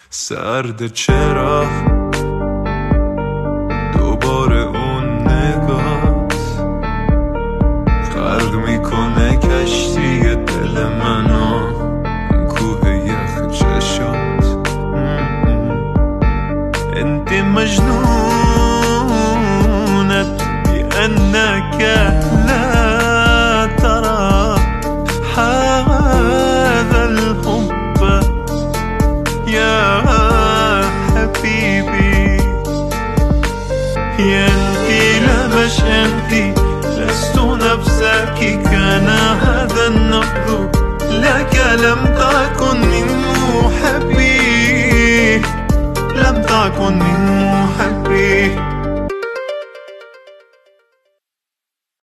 سرد چرا دوباره اون نگات غرق میکنه کشتی دل منو، کوه یخ چشات. انت مجنونة بأنك لا ترى هذا الحب يا حبيبي. يا انتي لا مش انتي، لست نفسك، كان هذا النبض لك، لم تكن من محبي، لم تكن من